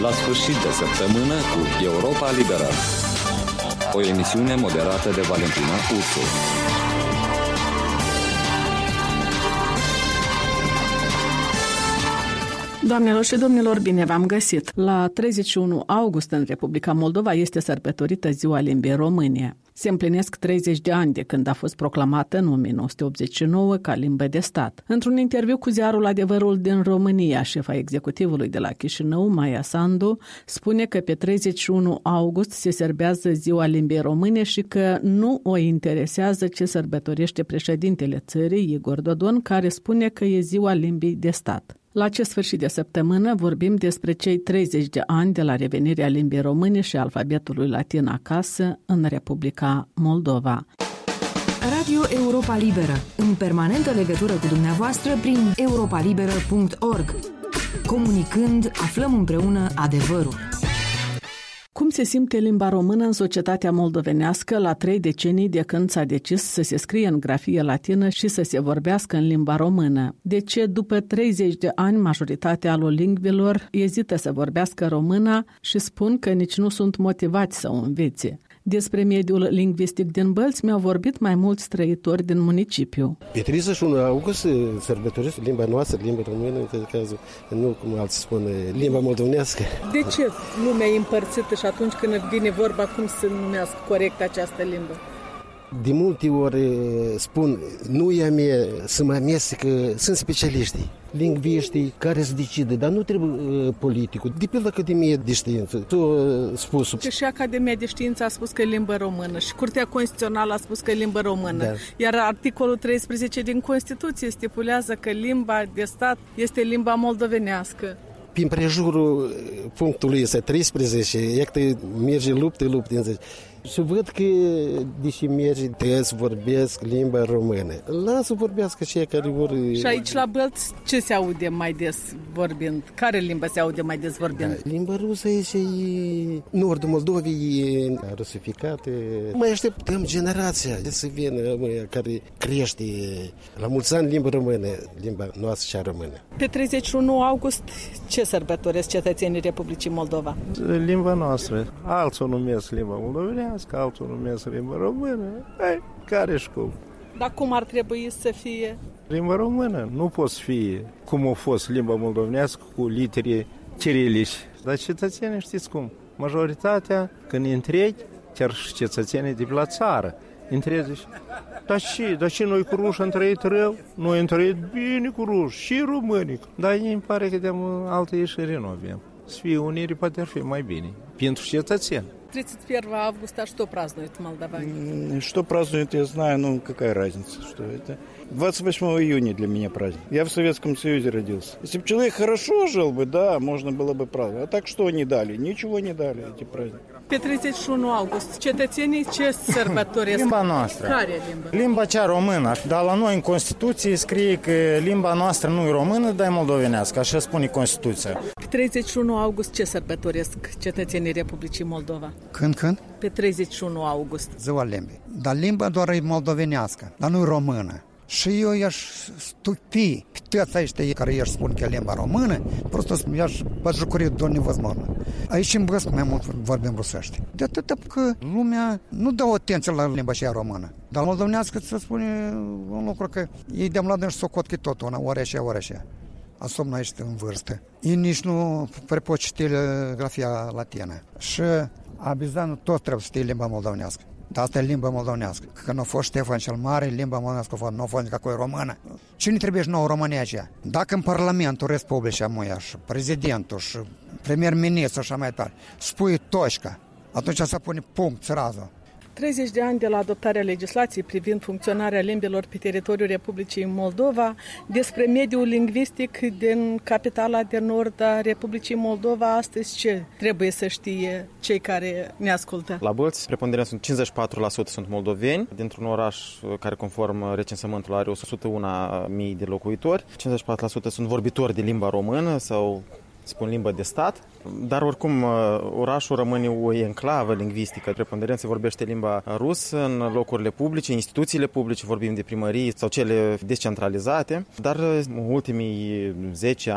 La sfârșit de săptămână cu Europa Liberă. O emisiune moderată de Valentina Ursu. Doamnelor și domnilor, bine v-am găsit! La 31 august în Republica Moldova este sărbătorită Ziua Limbii Române. Se împlinesc 30 de ani de când a fost proclamată în 1989 ca limbă de stat. Într-un interviu cu ziarul Adevărul din România, șefa executivului de la Chișinău, Maia Sandu, spune că pe 31 august se serbează Ziua Limbii Române și că nu o interesează ce sărbătorește președintele țării, Igor Dodon, care spune că e Ziua Limbii de stat. La acest sfârșit de săptămână vorbim despre cei 30 de ani de la revenirea limbii române și alfabetului latin acasă în Republica Moldova. Radio Europa Liberă, în permanentă legătură cu dumneavoastră prin europalibera.org. Comunicând, aflăm împreună adevărul. Cum se simte limba română în societatea moldovenească la 3 decenii de când s-a decis să se scrie în grafie latină și să se vorbească în limba română? De ce după 30 de ani majoritatea alolingvilor ezită să vorbească româna și spun că nici nu sunt motivați să o învețe? Despre mediul lingvistic din Bălți mi-au vorbit mai mulți trăitori din municipiu. Pe 31 august sărbătoresc limba noastră, limba română, în cazul, nu cum alții spun, limba moldovenească. De ce lumea e împărțită și atunci când vine vorba cum să numească corect această limbă? De multe ori spun, nu e a mie să mă amestecă, sunt specialiștii, lingviștii care se decide, dar nu trebuie politicul. De pe la Academia de Știință, spus. Și Academia de Știință a spus că e limbă română și Curtea Constituțională a spus că e limbă română. Da. Iar articolul 13 din Constituție stipulează că limba de stat este limba moldovenească. Prin prejurul punctului ăsta 13, iată, merge luptă. Și văd că, deși merge, trebuie să vorbesc limba română. Lasă vorbească cei care vor... Și aici la Bălți ce se aude mai des vorbind? Care limbă se aude mai des vorbind? Da, limba rusă aici e... Nordul Moldovei e rusificată. Mai așteptăm generația să vină care crește la mulți ani limba română, limba noastră cea română. Pe 31 august ce sărbătoresc cetățenii Republicii Moldova? Limba noastră. Alții o numesc limba moldovenească, alții o numesc limba română. Care-și cum? Dar cum ar trebui să fie? Limba română nu poate fi cum a fost limba moldovenească cu litere cirilice. Dar cetățenii știți cum? Majoritatea, când întregi, chiar și cetățenii de la țară, întregi, dar ce noi cu ruși am trăit rău? Noi am trăit bine cu ruși și români. Dar îmi pare că de altă ieșire nu avem. Să fie unire poate ar fi mai bine. Pentru cetățeni. 31 августа что празднуют молдаване? Что празднуют, я знаю, но какая разница, что это. 28 июня для меня праздник. Я в Советском Союзе родился. Если бы человек хорошо жил бы, да, можно было бы праздновать. А так что они дали? Ничего не дали эти праздники. Pe 31 august, cetățenii ce sărbătoresc? Limba noastră. Care limbă? Limba cea română. Dar la noi în Constituție scrie că limba noastră nu e română, dar e moldovenească. Așa spune Constituția. Pe 31 august ce sărbătoresc cetățenii Republicii Moldova? Când? Pe 31 august. Ziua limbii. Dar limba doar e moldovenească, dar nu e română. Și eu i-aș stupi pe toți ăștia care i-aș spun că e limba română, просто i-aș bătjucuri до невозможно. Aici în Băsc mai mult vorbim rusește. De atât că lumea nu dă atenție la limba aceea română. Dar moldovenească se spune un lucru că ei de-am luat și socot că tot una, ori așa. Особенно ești în vârstă. Ei nici nu pot citi grafia latină. Și abizanul tot trebuie să știe limba moldovenească. Dar asta e limba moldovenească. Că nu a fost Ștefan cel Mare, limba moldovenească nu a fost nici română. Cine trebuie și nouă România aceea? Dacă în Parlamentul Republicii Moia și prezidentul și premier-ministru și așa mai departe spui toșca, atunci se pune punct, țărazul. 30 de ani de la adoptarea legislației privind funcționarea limbilor pe teritoriul Republicii Moldova, despre mediul lingvistic din capitala de nord a Republicii Moldova, astăzi ce trebuie să știe cei care ne ascultă? La Bălți, preponderența sunt 54% sunt moldoveni, dintr-un oraș care conform recensământului are 101.000 de locuitori, 54% sunt vorbitori de limba română sau spun limbă de stat, dar oricum orașul rămâne o enclavă lingvistică. Preponderența vorbește limba rusă în locurile publice, instituțiile publice, vorbim de primării sau cele descentralizate, dar în ultimii 10 ani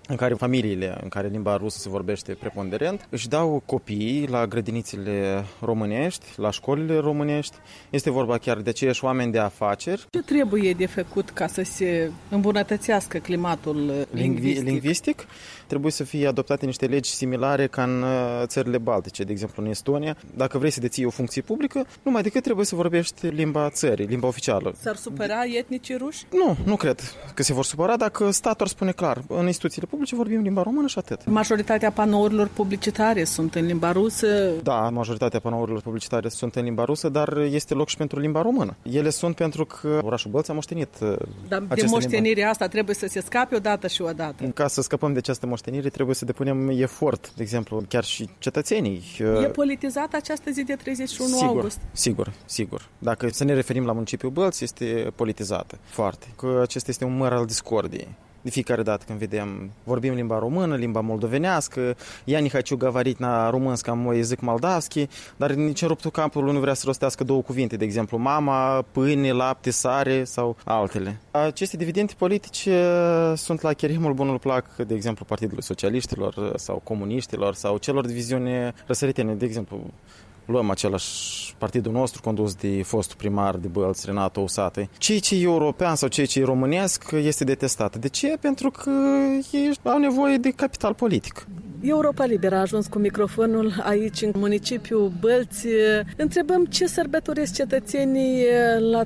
în care familiile în care limba rusă se vorbește preponderent își dau copiii la grădinițele românești, la școlile românești. Este vorba chiar de aceiași oameni de afaceri. Ce trebuie de făcut ca să se îmbunătățească climatul lingvistic? Trebuie să fie adoptate niște legi similare ca în țările baltice, de exemplu în Estonia. Dacă vrei să deții o funcție publică, numai decât trebuie să vorbești limba țării, limba oficială. S-ar supăra etnicii ruși? Nu cred că se vor supăra dacă statul ar spune clar. În instituțiile publice vorbim limba română și atât. Majoritatea panourilor publicitare sunt în limba rusă? Da, majoritatea panourilor publicitare sunt în limba rusă, dar este loc și pentru limba română. Ele sunt pentru că orașul Bălți a moștenit Dar de moștenirea asta trebuie să se scape odată și odată. Ca să scăpăm de această moștenire trebuie să depunem efort. De exemplu, chiar și cetățenii. E politizată această zi de 31 august? Sigur. Dacă să ne referim la municipiul Bălți, este politizată foarte. Că acesta este un măr al discordiei. De fiecare dată când vedem, vorbim limba română, limba moldovenească, я не хочу говорить на românscă, mой язык молдавский, dar nici în ruptul capului nu vrea să rostească două cuvinte, de exemplu, mama, pâine, lapte, sare sau altele. Aceste dividende politice sunt la cherimul bunul plac, de exemplu, Partidului Socialiștilor sau Comuniștilor sau celor de viziune răsăritene, de exemplu, luăm același partidul nostru condus de fostul primar de Bălți, Renato Usatăi. Ceea ce e european sau ceea ce e românesc este detestat. De ce? Pentru că ei au nevoie de capital politic. Europa Liberă a ajuns cu microfonul aici în municipiul Bălți. Întrebăm ce sărbătoresc cetățenii la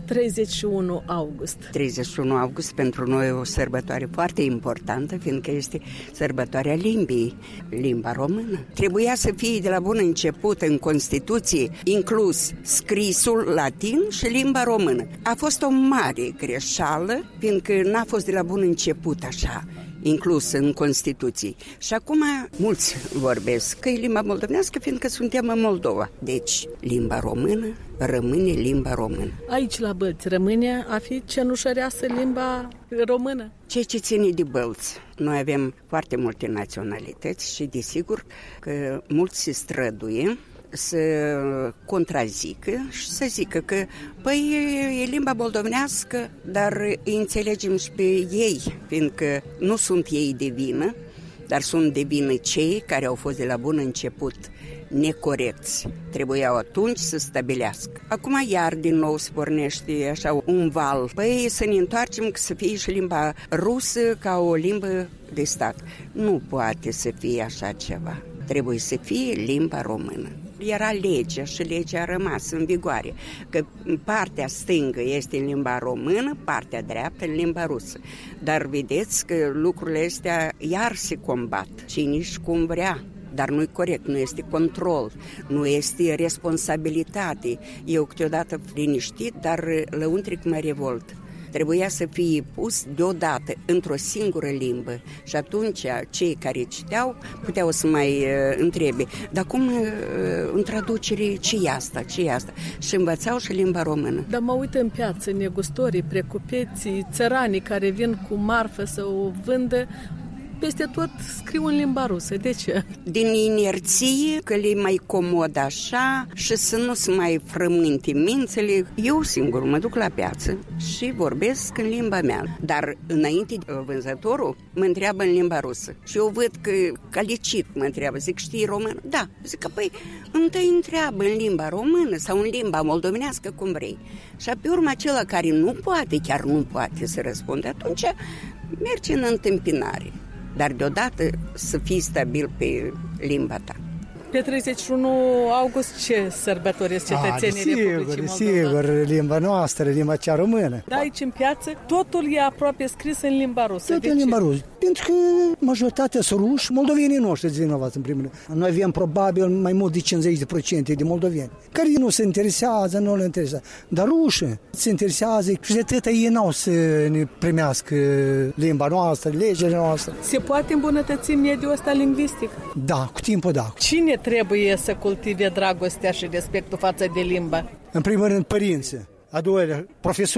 31 august. 31 august pentru noi e o sărbătoare foarte importantă, fiindcă este sărbătoarea limbii, limba română. Trebuia să fie de la bun început în Constituție inclus scrisul latin și limba română. A fost o mare greșeală, fiindcă n-a fost de la bun început așa inclus în Constituție. Și acum mulți vorbesc că e limba moldovenească, fiindcă suntem în Moldova. Deci, limba română rămâne limba română. Aici la Bălți rămâne a fi cenușăreasă limba română? Ceea ce ține de Bălți. Noi avem foarte multe naționalități și desigur că mulți se străduie să contrazică și să zică că păi e limba moldovenească, dar îi înțelegem și pe ei, fiindcă nu sunt ei de vină, dar sunt de vină cei care au fost de la bun început necorecți. Trebuiau atunci să stabilească. Acum iar din nou se pornește așa un val. Păi să ne întoarcem să fie și limba rusă ca o limbă de stat. Nu poate să fie așa ceva. Trebuie să fie limba română. Era legea și legea a rămas în vigoare, că partea stângă este în limba română, partea dreaptă în limba rusă. Dar vedeți că lucrurile astea iar se combat, cine și cum vrea. Dar nu-i corect, nu este control, nu este responsabilitate. Eu câteodată liniștit, dar lăuntric mă revolt. Trebuia să fie pus deodată într-o singură limbă și atunci cei care citeau puteau să mai întrebe, dar cum în traducere ce e asta? Și învățau și limba română. Dar mă uit în piață, negustorii, precupeții, țăranii care vin cu marfă să o vândă, peste tot scriu în limba rusă. De ce? Din inerție, că le mai comod așa și să nu se mai frământe mințele. Eu singur mă duc la piață și vorbesc în limba mea. Dar înainte vânzătorul mă întreabă în limba rusă. Și eu văd că calicit mă întreabă. Zic, știi română? Da. Zic că păi întâi întreabă în limba română sau în limba moldovenească, cum vrei. Și pe urmă acela care nu poate, chiar nu poate să răspunde, atunci merge în întâmpinare. Dar deodată să fii stabil pe limba ta. Pe 31 august ce sărbătoresc cetățenii Republicii Moldova? Sigur, limba noastră, limba cea română. Da, aici în piață totul e aproape scris în limba rusă. Tot în limba rusă. Pentru că majoritatea sunt ruși, moldovenii noștri vinovați în primul rând. Noi avem probabil mai mult de 50% de moldoveni care nu se interesează, nu le interesează. Dar rușii se interesează și de atâta ei n-au să ne primească limba noastră, legile noastre. Se poate îmbunătăți mediul ăsta lingvistic? Da, cu timpul da. Cine trebuie să cultive dragostea și respectul față de limbă? În primul rând părinții, a doilea profesori,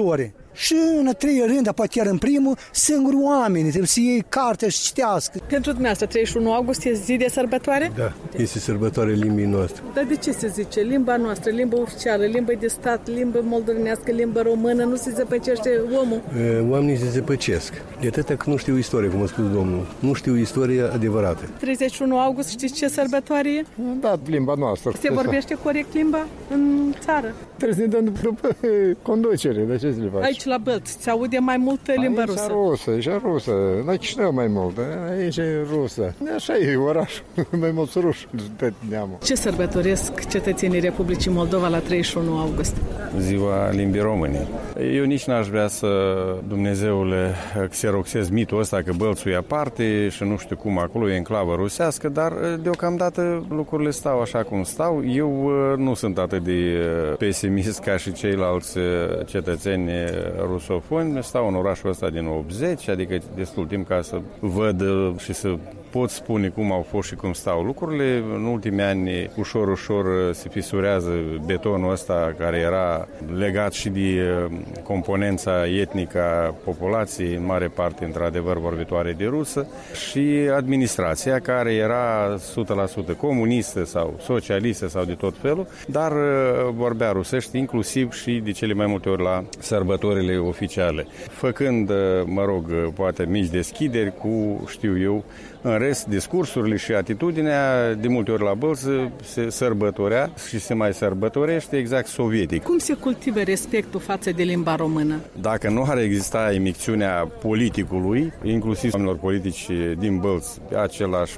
Și în a treia rând, dar poate chiar în primul, singuri oameni trebuie să iei carte și citească. Pentru dumneavoastră, 31 august e zi de sărbătoare? Da, este sărbătoare limbii noastre. Dar de ce se zice? Limba noastră, limba oficială, limba de stat, limba moldovenească, limba română, nu se zăpăcește omul? Oamenii se zăpăcesc. De atâta că nu știu istorie, cum a spus domnul. Nu știu istoria adevărată. 31 august, știți ce sărbătoare e? Da, limba noastră. Se vorbește corect limba în țară? Trebuie să ne dăm după conducere, de ce să le faci? Aici la Bălți se aude mai mult limba rusă. Aici rusă. La Chișinău mai mult, aici e rusă. Așa e orașul, mai mulți ruși de neamul. Ce sărbătoresc cetățenii Republicii Moldova la 31 august? Ziua limbii române. Eu nici n-aș vrea să, Dumnezeule, xeroxez mitul ăsta că Bălțul e aparte și nu știu cum acolo e enclavă rusească, dar deocamdată lucrurile stau așa cum stau. Eu nu sunt atât de pesimist ca și ceilalți cetățeni rusofoni. Stau în orașul ăsta din 80, adică destul timp ca să văd și să pot spune cum au fost și cum stau lucrurile. În ultimii ani, ușor se fisurează betonul ăsta care era legat și de componența etnică a populației, în mare parte, într-adevăr, vorbitoare de rusă, și administrația, care era 100% comunistă sau socialistă sau de tot felul, dar vorbea rusești, inclusiv și de cele mai multe ori la sărbătorile oficiale. Făcând, poate mici deschideri cu, știu eu, în rest, discursurile și atitudinea, de multe ori la Bălți, se sărbătorea și se mai sărbătorește exact sovietic. Cum se cultivă respectul față de limba română? Dacă nu ar exista imixtiunea politicului, inclusiv oamenilor politici din Bălți, același,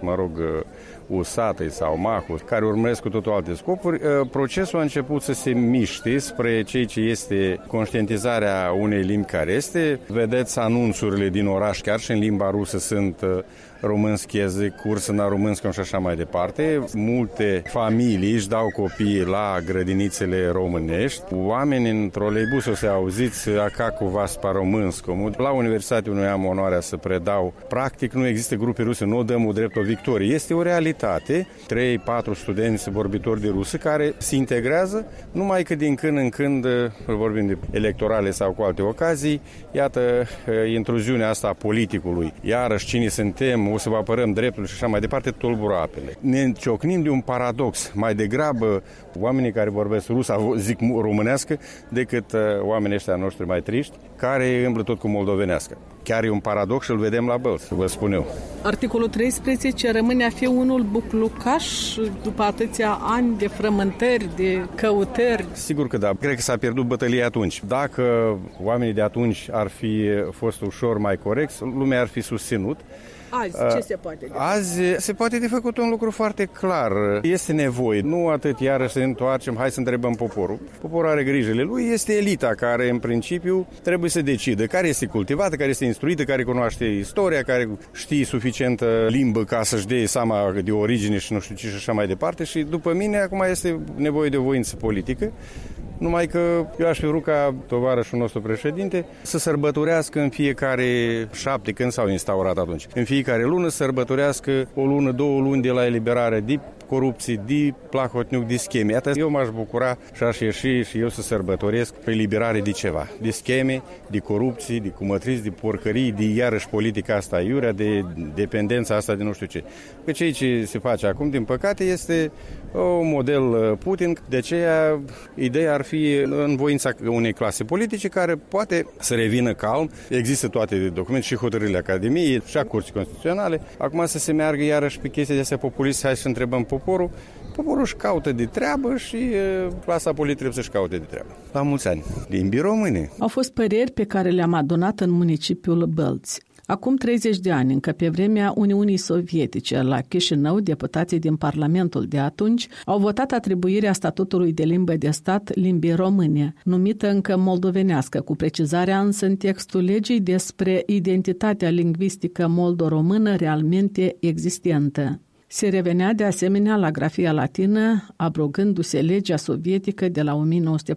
Usatăi sau Mahu, care urmăresc cu totul alte scopuri, procesul a început să se miște spre ceea ce este conștientizarea unei limbi care este. Vedeți anunțurile din oraș, chiar și în limba rusă sunt românscheze, curs în românscă și așa mai departe. Multe familii își dau copiii la grădinițele românești. Oamenii în troleibus o să auziți acacu vaspa românscă. La universitate unde am onoarea să predau. Practic nu există grupe ruse, nu dăm drept o victorie. Este o realitate. 3-4 studenți vorbitori de rusă care se integrează, numai că din când în când, vorbim de electorale sau cu alte ocazii, iată intruziunea asta a politicului. Iarăși cine suntem, o să vă apărăm dreptul și așa mai departe, tulbură apele. Ne ciocnim de un paradox. Mai degrabă oamenii care vorbesc rusă zic românească decât oamenii ăștia noștri mai triști, care îmblă tot cu moldovenească. Chiar e un paradox și îl vedem la Bălți, vă spun eu. Articolul 13 rămâne a fi unul buclucaș după atâția ani de frământări, de căutări. Sigur că da. Cred că s-a pierdut bătălia atunci. Dacă oamenii de atunci ar fi fost ușor mai corecți, lumea ar fi susținut. Azi, ce se poate de făcut? Azi se poate de făcut un lucru foarte clar. Este nevoie. Nu atât iarăși să ne întoarcem, hai să întrebăm poporul. Poporul are grijile lui, este elita care în principiu trebuie să decide care este cultivată, care este instruită, care cunoaște istoria, care știe suficientă limbă ca să-și dea seama de origine și nu știu ce și așa mai departe. Și după mine acum este nevoie de voință politică. Numai că eu aș fi vrut ca tovarășul nostru președinte să sărbătorească în fiecare 7, când s-au instaurat atunci. În fiecare lună sărbătorească o lună, 2 luni de la eliberare de corupții, de plahotniuc, de scheme. Iată, eu m-aș bucura și aș ieși și eu să sărbătoresc pe eliberare de ceva. De scheme, de corupții, de cumătriți, de porcării, de iarăși politica asta iurea, de dependența asta de nu știu ce. Că ceea ce se face acum, din păcate, este un model Putin. De aceea, ideea ar fi în voința unei clase politice care poate să revină calm. Există toate documente și hotărârile Academiei și a Curții Constituționale. Acum să se meargă iarăși pe chestii de astea populiste, hai să întrebăm poporul. Poporul își caută de treabă și clasa politică trebuie să-și caute de treabă. La mulți ani. Limbii române. Au fost păreri pe care le-am adunat în municipiul Bălți. Acum 30 de ani, încă pe vremea Uniunii Sovietice, la Chișinău, deputații din Parlamentul de atunci au votat atribuirea statutului de limbă de stat limbii române, numită încă moldovenească, cu precizarea însă în textul legii despre identitatea lingvistică moldo-română realmente existentă. Se revenea de asemenea la grafia latină, abrogându-se legea sovietică de la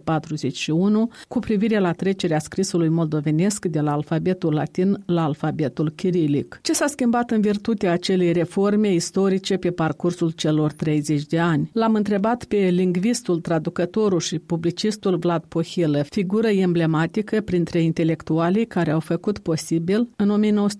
1941 cu privire la trecerea scrisului moldovenesc de la alfabetul latin la alfabetul chirilic. Ce s-a schimbat în virtutea acelei reforme istorice pe parcursul celor 30 de ani? L-am întrebat pe lingvistul, traducătorul și publicistul Vlad Pohilă, figură emblematică printre intelectualii care au făcut posibil în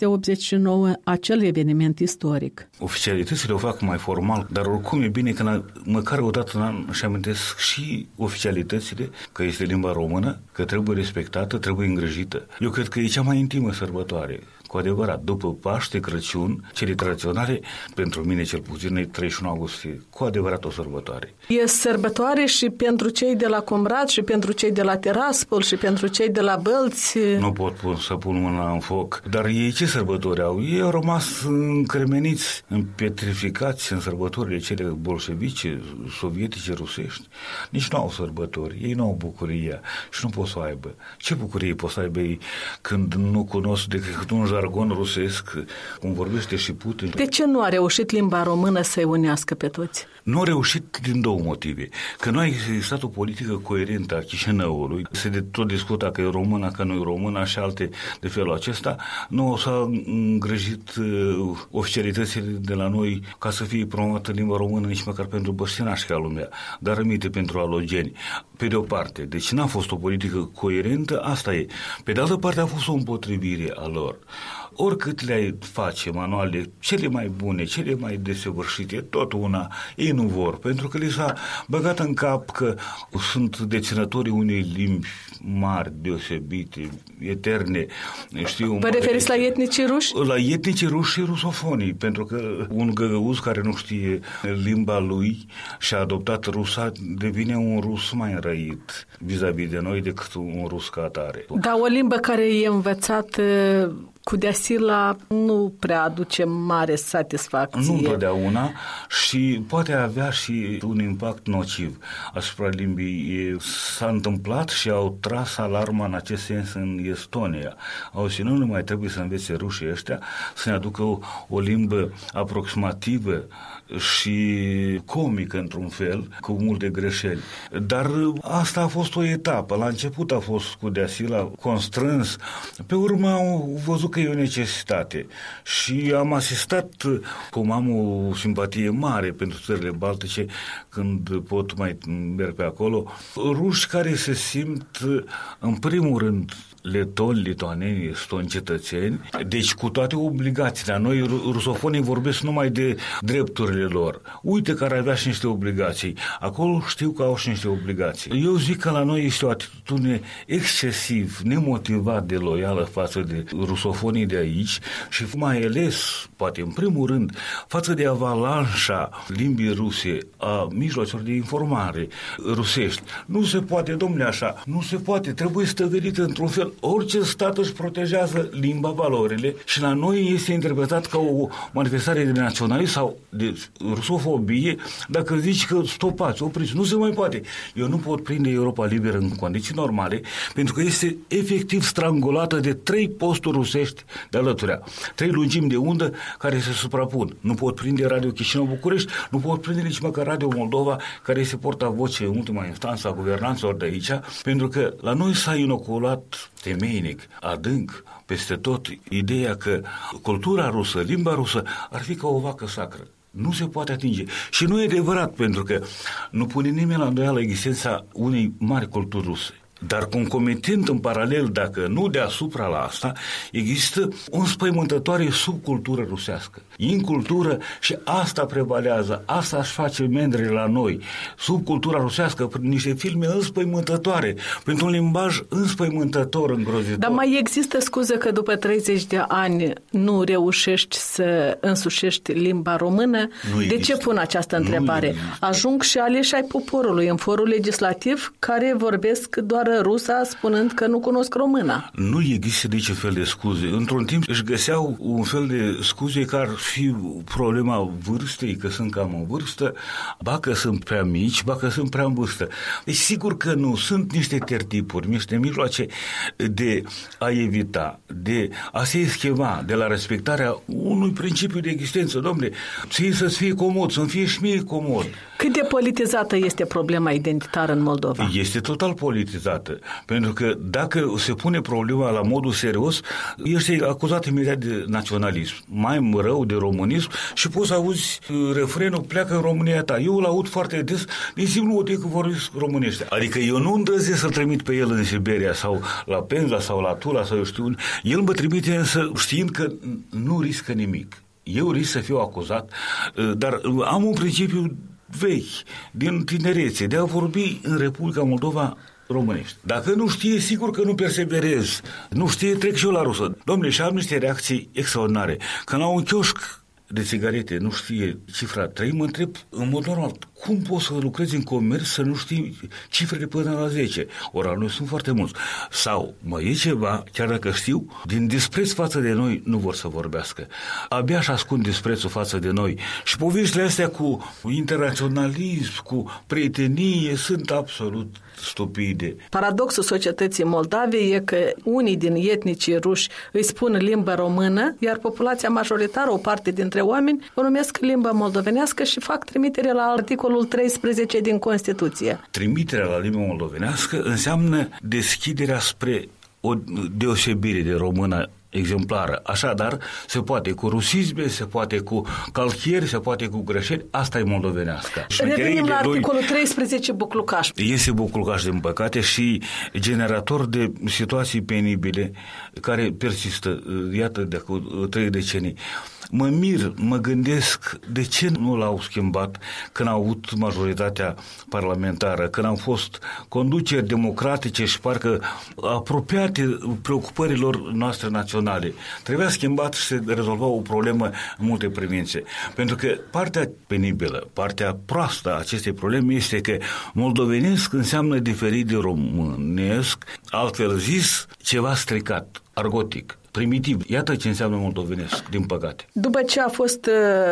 1989 acel eveniment istoric. Oficialitățile o fac mai formal, dar oricum e bine că măcar o dată în an își amintesc și oficialitățile că este limba română, că trebuie respectată, trebuie îngrijită. Eu cred că e cea mai intimă sărbătoare. Cu adevărat, după Paște, Crăciun, cele tradiționale, pentru mine cel puțin, 31 august e cu adevărat o sărbătoare. E sărbătoare și pentru cei de la Comrat, și pentru cei de la Tiraspol, și pentru cei de la Bălți. Nu pot să pun mâna în foc, dar ei ce sărbători au? Ei au rămas încremeniți, împietrificați în sărbătorile cele bolșevice, sovietice, rusești. Nici nu au sărbători, ei nu au bucuria și nu pot să o aibă. Ce bucurie pot să aibă ei când nu cunosc decât un jargon rusesc, cum vorbește și Putin? De ce nu a reușit limba română să-i unească pe toți? Nu a reușit din două motive. Că nu a existat o politică coerentă a Chișinăului. Se tot discuta că e română, că nu e română și alte de felul acesta. Nu s-a îngrijit oficialitățile de la noi ca să fie promovată limba română nici măcar pentru băștinași ca lumea, dar rămite pentru alogeni. Pe de o parte, deci n-a fost o politică coerentă, asta e. Pe de altă parte a fost o împotrivire a lor. Oricât le face manuale cele mai bune, cele mai desăvârșite, tot una, ei nu vor, pentru că li s-a băgat în cap că sunt deținătorii unei limbi mari, deosebite, eterne. Vă referiți la etnicii ruși? La etnicii ruși și rusofonii, pentru că un găgăuz care nu știe limba lui și a adoptat rusa devine un rus mai înrăit vis-a-vis de noi decât un rus ca atare. Dar o limbă care e învățată cu deasila nu prea aduce mare satisfacție. Nu întotdeauna și poate avea și un impact nociv asupra limbii. S-a întâmplat și au tras alarma în acest sens în Estonia. Au zis, nu mai trebuie să învețe rușii ăștia, să ne aducă o limbă aproximativă și comică într-un fel, cu multe greșeli. Dar asta a fost o etapă. La început a fost cu deasila constrâns. Pe urmă au văzut că e o necesitate. Și am asistat, cum am o simpatie mare pentru țările baltice, când pot mai merg pe acolo, ruși care se simt, în primul rând, letoni, lituaneni, estoni, cetățeni, deci cu toate obligațiile. La noi rusofonii vorbesc numai de drepturile lor. Uite că ar avea și niște obligații. Acolo știu că au și niște obligații. Eu zic că la noi este o atitudine excesiv, nemotivat de loială față de rusofonii de aici și mai ales, poate în primul rând, față de avalanșa limbii ruse, a mijloacelor de informare rusești. Nu se poate, domnule, așa, nu se poate, trebuie stăvilit într-un fel. Orice stat își protejează limba, valorile și la noi este interpretat ca o manifestare de naționalism sau de rusofobie dacă zici că stopați, opriți. Nu se mai poate. Eu nu pot prinde Europa Liberă în condiții normale pentru că este efectiv strangulată de 3 posturi rusești de alăturea. 3 lungimi de undă care se suprapun. Nu pot prinde Radio Chișinău București, nu pot prinde nici măcar Radio Moldova, care este portavoce în ultima instanță a guvernanților de aici, pentru că la noi s-a inoculat temeinic, adânc, peste tot, ideea că cultura rusă, limba rusă, ar fi ca o vacă sacră. Nu se poate atinge. Și nu e adevărat, pentru că nu pune nimeni la îndoială existența unei mari culturi ruse. Dar concomitent în paralel, dacă nu deasupra la asta, există o înspăimântătoare subcultură rusească. Incultură și asta prevalează, asta își face mendrele la noi. Subcultura rusească prin niște filme înspăimântătoare, printr-un limbaj înspăimântător, îngrozitor. Dar mai există scuză că după 30 de ani nu reușești să însușești limba română? De ce pun această întrebare? Ajung și aleși ai poporului în forul legislativ care vorbesc doar limba rusa spunând că nu cunosc româna. Nu există niciun fel de scuze. Într-un timp își găseau un fel de scuze că ar fi problema vârstei, că sunt cam în vârstă, ba că sunt prea mici, ba că sunt prea în vârstă. Deci sigur că nu, sunt niște tertipuri, niște mijloace de a evita, de a se eschema de la respectarea unui principiu de existență. Dom'le, să-ți fie comod, să-mi fie și mie comod. Cât de politizată este problema identitară în Moldova? Este total politizată, pentru că dacă se pune problema la modul serios, este acuzat imediat de naționalism, mai rău de românism și poți să auzi refrenul, pleacă în România ta. Eu îl aud foarte des, din simplu motiv că vorbesc românește. Adică eu nu îndrăznesc să-l trimit pe el în Siberia sau la Penza sau la Tula sau eu știu. El mă trimite însă știind că nu riscă nimic. Eu risc să fiu acuzat, dar am un principiu vechi, din tinerețe, de a vorbi în Republica Moldova românești. Dacă nu știe, sigur că nu perseverez. Nu știe, trec și eu la rusă. Dom'le, și am niște reacții extraordinare. Când la un chioșc de țigarete nu știe cifra 3, mă întreb în mod normal, cum poți să lucrezi în comerț să nu știi cifrele până la 10? Ori noi sunt foarte mulți. Sau mai e ceva, chiar dacă știu, din dispreț față de noi nu vor să vorbească. Abia își ascund disprețul față de noi. Și poveștile astea cu internaționalism, cu prietenie, sunt absolut stupide. Paradoxul societății Moldavei e că unii din etnicii ruși îi spun limba română, iar populația majoritară, o parte dintre oameni, o numesc limba moldovenească și fac trimitere la articolul 13 din Constituție. Trimiterea la limba moldovenească înseamnă deschiderea spre o deosebire de română exemplară. Așadar, se poate cu rusisme, se poate cu calchieri, se poate cu greșeli. Asta e moldovenească. Revenim la articolul 13, buclucaș. Este buclucaș, din păcate, și generator de situații penibile care persistă, iată, de acum 3 decenii. Mă mir, mă gândesc de ce nu l-au schimbat când au avut majoritatea parlamentară, când au fost conduceri democratice și parcă apropiate preocupărilor noastre naționale. Trebuia schimbat și se rezolva o problemă în multe privințe. Pentru că partea penibilă, partea proastă a acestei probleme este că moldovenesc înseamnă diferit de românesc, altfel zis, ceva stricat, argotic, primitiv. Iată ce înseamnă moldovenesc, din păcate. După ce a fost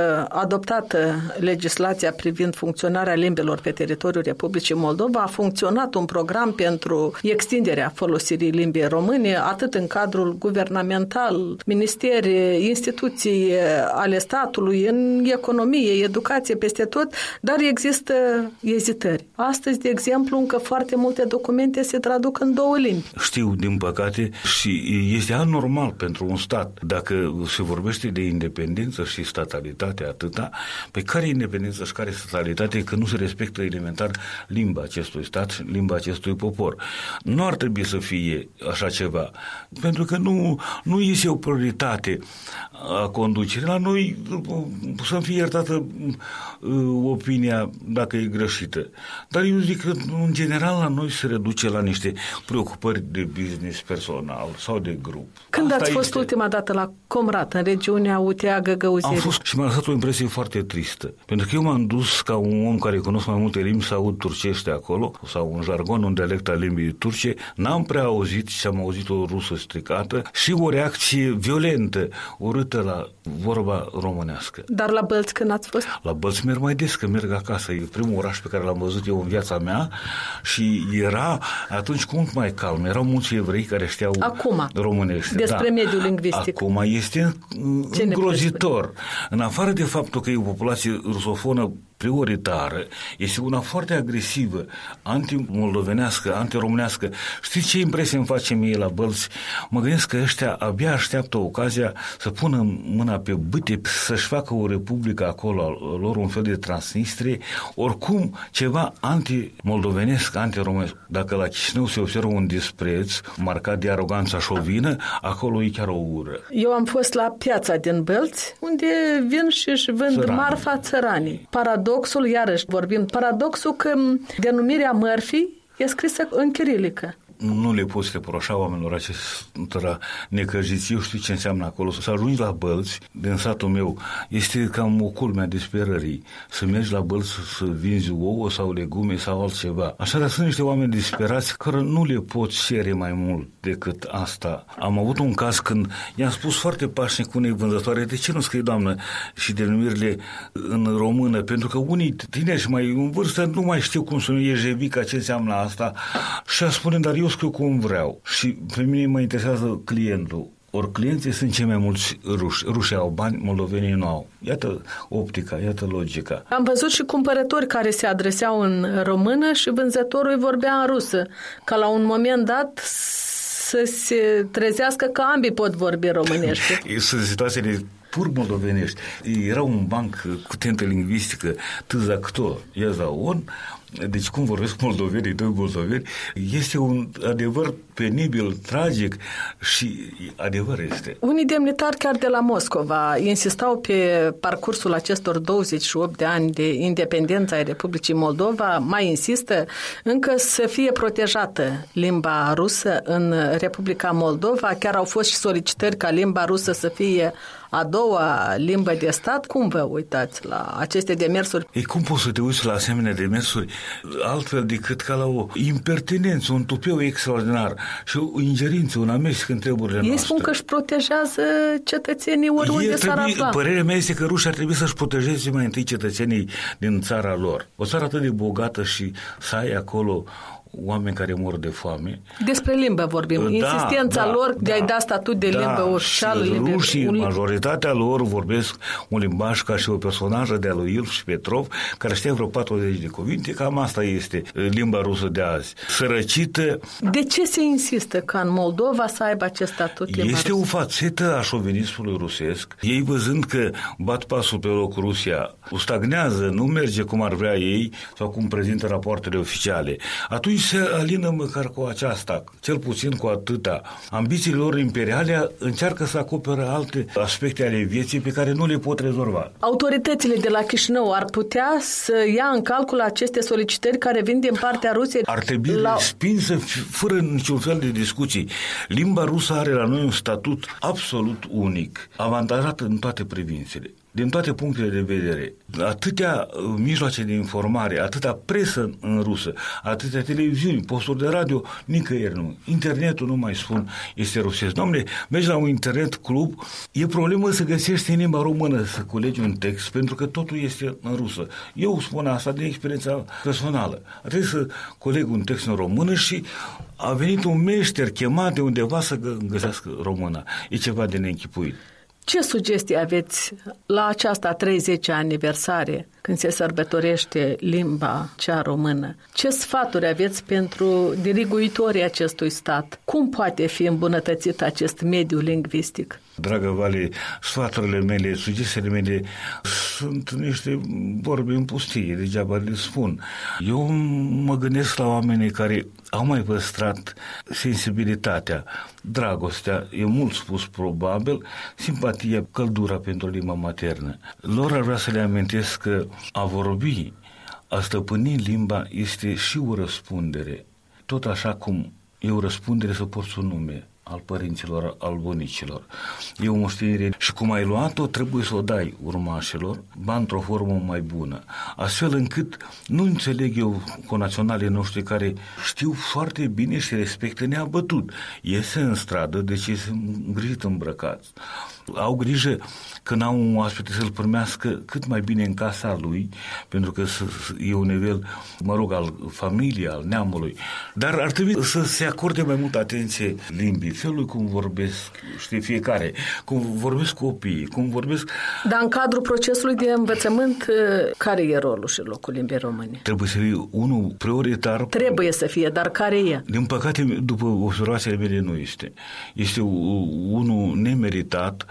adoptată legislația privind funcționarea limbilor pe teritoriul Republicii Moldova, a funcționat un program pentru extinderea folosirii limbii române, atât în cadrul guvernamental, ministeri, instituții ale statului, în economie, educație, peste tot, dar există ezitări. Astăzi, de exemplu, încă foarte multe documente se traduc în 2 limbi. Știu, din păcate, și este anormal pentru un stat. Dacă se vorbește de independență și statalitate atâta, pe care independență și care statalitate că nu se respectă elementar limba acestui stat și limba acestui popor? Nu ar trebui să fie așa ceva, pentru că nu este o prioritate a conducerii. La noi să-mi fie iertată opinia dacă e greșită. Dar eu zic că în general la noi se reduce la niște preocupări de business personal sau de grup. Când ați fost ultima dată la Comrat, în regiunea Uteagă-Găuzeri? Am fost și mi-a lăsat o impresie foarte tristă. Pentru că eu m-am dus ca un om care cunosc mai multe limbi să aud turcește acolo, sau un jargon, un dialect al limbii turce. N-am prea auzit și am auzit o rusă stricată și o reacție violentă, urâtă la vorba românească. Dar la Bălți când ați fost? La Bălți merg mai des, că merg acasă. E primul oraș pe care l-am văzut eu în viața mea și era atunci mult mai calm. Erau mulți evrei care știau românește. Despre mediul lingvistic. Acum este îngrozitor. În afară de faptul că e o populație rusofonă prioritară, este una foarte agresivă, anti-moldovenească, anti-românească. Știți ce impresie îmi face mie la Bălți? Mă gândesc că ăștia abia așteaptă ocazia să pună mâna pe bâte, să-și facă o republică acolo, lor un fel de Transnistrie, oricum ceva anti-moldovenesc, anti-românesc. Dacă la Chișinău se observă un dispreț marcat de aroganța șovină, acolo e chiar o ură. Eu am fost la piața din Bălți, unde vin și își vând marfa țăranii. Paradoxul, iarăși vorbim, paradoxul că denumirea mărfii e scrisă în chirilică. nu le poți reproșa oamenilor acestora necăjiți. Eu știu ce înseamnă acolo. Să ajungi la Bălți, din satul meu, este cam o culme a disperării. Să mergi la Bălți să vinzi ouă sau legume sau altceva. Așa, sunt niște oameni disperați care nu le poți cere mai mult decât asta. Am avut un caz când i-am spus foarte pașnic unei vânzătoare: de ce nu scrie, doamnă, și denumirile în română? Pentru că unii tineri și mai în vârstă nu mai știu cum să nu Iejevica, ce înseamnă asta. Și a spune: dar eu scriu cum vreau. Și pe mine mă interesează clientul. Ori clienții sunt cei mai mulți ruși. Rușii au bani, moldovenii nu au. Iată optica, iată logica. Am văzut și cumpărători care se adreseau în română și vânzătorul îi vorbea în rusă. Ca la un moment dat să se trezească că ambii pot vorbi românește. Sunt situațiile pur moldovenești. Era un banc cu tentă lingvistică, tâza кто, я за он. Deci cum vorbesc moldovenii, doi moldoveni, este un adevăr penibil, tragic și adevăr este. Unii demnitari chiar de la Moscova insistau pe parcursul acestor 28 de ani de independență a Republicii Moldova, mai insistă încă să fie protejată limba rusă în Republica Moldova. Chiar au fost și solicitări ca limba rusă să fie a doua limbă de stat. Cum vă uitați la aceste demersuri? Ei, cum poți să te uiți la asemenea demersuri altfel decât ca la o impertinență, un tupeu extraordinar și o ingerință, un amestec în treburile noastre? Ei spun că își protejează cetățenii oriunde s-ar afla. Părerea mea este că rușii ar trebui să-și protejeze mai întâi cetățenii din țara lor. O țară atât de bogată și să ai acolo oameni care mor de foame. Despre limbă vorbim. Insistența lor de a-i da statut de limbă oficială. Rușii, majoritatea lor vorbesc un limbaj ca și o personajă de-a lui Ilf și Petrov, care știa vreo 40 de cuvinte. Cam asta este limba rusă de azi. Sărăcită. De ce se insistă ca în Moldova să aibă acest statut limba Este rusă? o fațetă a șovinismului rusesc. Ei, văzând că bat pasul pe loc Rusia, stagnează, nu merge cum ar vrea ei sau cum prezintă rapoartele oficiale, atunci se alină măcar cu aceasta, cel puțin cu atâta. Ambițiile lor imperiale încearcă să acopere alte aspecte ale vieții pe care nu le pot rezolva. Autoritățile de la Chișinău ar putea să ia în calcul aceste solicitări care vin din partea Rusiei? Ar trebui respinsă fără niciun fel de discuții. Limba rusă are la noi un statut absolut unic, avantajat în toate privințele. Din toate punctele de vedere, atâtea mijloace de informare, atâta presă în rusă, atâtea televiziuni, posturi de radio, nicăieri nu. Internetul, nu mai spun, este rusesc. Doamne, mergi la un internet club, e problemă să găsești în limba română să culegi un text, pentru că totul este în rusă. Eu spun asta din experiența personală. Trebuie să coleg un text în română și a venit un meșter chemat de undeva să găsească româna. E ceva de neînchipuit. Ce sugestii aveți la această 30 aniversare, când se sărbătorește limba cea română? Ce sfaturi aveți pentru diriguitorii acestui stat? Cum poate fi îmbunătățit acest mediu lingvistic? Dragă Vale, sfaturile mele, sugestiile mele sunt niște vorbe în pustie, degeaba le spun. Eu mă gândesc la oamenii care au mai păstrat sensibilitatea, dragostea, e mult spus probabil, simpatia, căldura pentru limba maternă. Lor ar vrea să le amintesc că a vorbi, a stăpâni limba este și o răspundere, tot așa cum e o răspundere să porți un nume al părinților, al bunicilor. E o moștenire și cum ai luat-o, trebuie să o dai urmașilor, ba într-o formă mai bună. Astfel încât nu înțeleg eu conaționalii noștri care știu foarte bine și respectă neabătut. Iese în stradă, deci iese îngrijit îmbrăcați. Au grijă când au un oaspete să-l primească cât mai bine în casa lui, pentru că e un nivel, mă rog, al familiei, al neamului. Dar ar trebui să se acorde mai multă atenție limbii, felul cum vorbesc, știi, fiecare, cum vorbesc copiii, cum vorbesc... Dar în cadrul procesului de învățământ, care e rolul și locul limbii române? Trebuie să fie unul prioritar. Trebuie să fie, dar care e? Din păcate, după observațiile mele, nu este. Este unul nemeritat,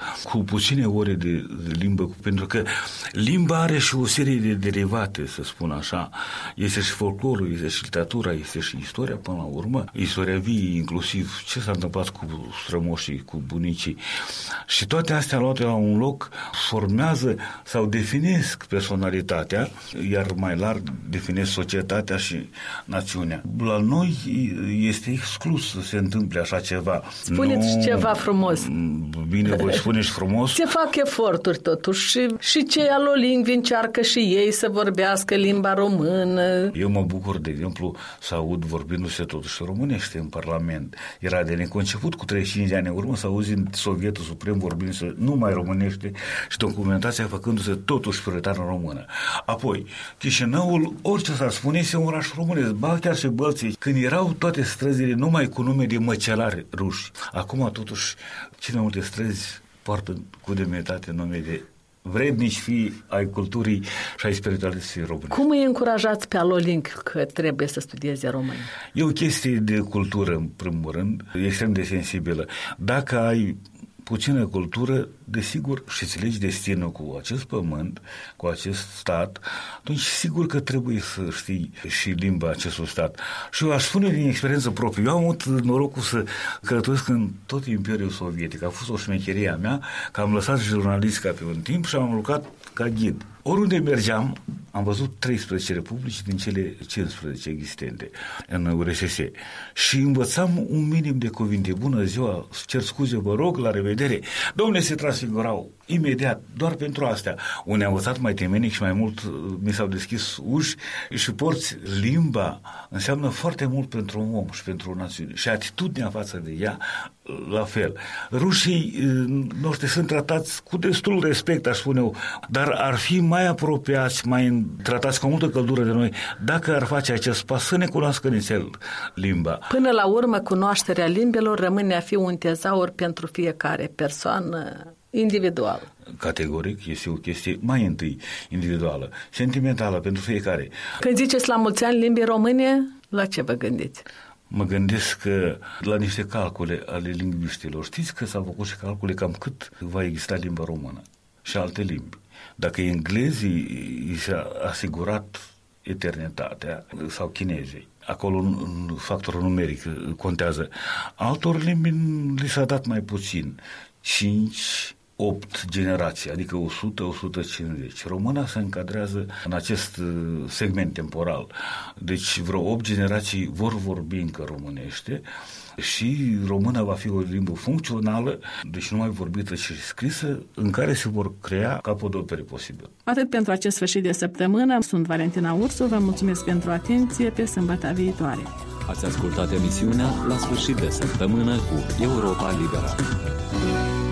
cu puține ore de limbă, pentru că limba are și o serie de derivate, să spun așa. Este și folclorul, este și literatura, este și istoria, până la urmă. Istoria vie, inclusiv ce s-a întâmplat cu strămoșii, cu bunicii. Și toate astea luate la un loc formează sau definesc personalitatea, iar mai larg definesc societatea și națiunea. La noi este exclus să se întâmple așa ceva. Spuneți ceva frumos. Bine, voi spuneți frumos. Se fac eforturi totuși și cei alolingvi încearcă și ei să vorbească limba română. Eu mă bucur, de exemplu, să aud vorbindu-se totuși românește în Parlament. Era de neconceput cu 35 de ani în urmă să auzi în Sovietul Suprem vorbindu-se numai românește și documentația făcându-se totuși prioritar în română. Apoi, Chișinăul, orice s-ar spune, este un oraș românesc, ba chiar și Bălții, când erau toate străzile numai cu nume de măcelari ruși. Acum, totuși, cele multe străzi poartă cu demnitate nume de vrednici fii ai culturii și ai spiritualității române. Cum îi încurajați pe alolingvi că trebuie să studieze român? E o chestie de cultură, în primul rând, extrem de sensibilă. Dacă ai puțină cultură, desigur, și înțelegi destinul cu acest pământ, cu acest stat, atunci sigur că trebuie să știi și limba acestui stat. Și eu aș spune din experiență proprie, eu am avut norocul să călătoresc în tot Imperiul Sovietic. A fost o șmecherie a mea, că am lăsat jurnalistica pe un timp și am lucrat ca ghid. Oriunde mergeam, am văzut 13 republici din cele 15 existente în URSS și învățam un minim de cuvinte. Bună ziua, cer scuze, vă rog, la revedere. Dom'le, se transfigurau imediat, doar pentru astea. Unii au învățat mai temenic și mai mult mi s-au deschis uși și porți. Limba înseamnă foarte mult pentru un om și pentru o națiune și atitudinea față de ea la fel. Rușii noștri sunt tratați cu destul respect, aș spune eu, dar ar fi mai apropiați, mai tratați cu multă căldură de noi dacă ar face acest pas să ne cunoască nițel limba. Până la urmă, cunoașterea limbilor rămâne a fi un tezaur pentru fiecare persoană individual. Categoric, este o chestie mai întâi individuală, sentimentală pentru fiecare. Când ziceți la mulți ani limbii române, la ce vă gândiți? Mă gândesc că la niște calcule ale lingviștilor. Știți că s-au făcut și calcule cam cât va exista limba română și alte limbi. Dacă englezii i s-a asigurat eternitatea sau chinezii, acolo factorul numeric contează. Altor limbi li s-a dat mai puțin, 5-8 generații, adică 100-150. Româna se încadrează în acest segment temporal. Deci vreo 8 generații vor vorbi încă românește și româna va fi o limbă funcțională, deci nu mai vorbită, ci scrisă, în care se vor crea capodopere posibil. Atât pentru acest sfârșit de săptămână. Sunt Valentina Ursu, vă mulțumesc pentru atenție, pe sâmbătă viitoare. Ați ascultat emisiunea La sfârșit de săptămână cu Europa Liberă.